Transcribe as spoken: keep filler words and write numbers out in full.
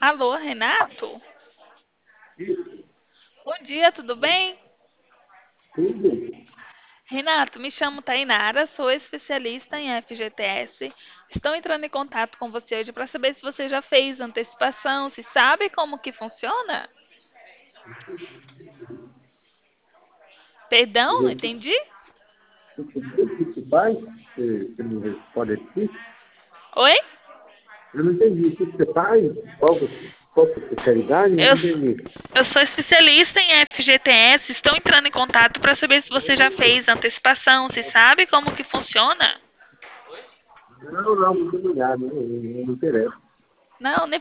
Alô, Renato? Isso, Bom dia, tudo bem? tudo. Renato, me chamo Tainara, sou especialista em F G T S. Estou entrando em contato com você hoje para saber se você já fez antecipação, se sabe como que funciona? Perdão, não Você entendi? entendeu o que você faz? Você, você me pode repetir? Oi? Eu não entendi. O que você faz? Qual, qual a sua especialidade? Eu Eu, não entendi. eu sou especialista em F G T S, estou entrando em contato para saber se você já fez antecipação, se sabe como que funciona? Não, não, muito obrigado. Não, não, não me interessa. Não, nem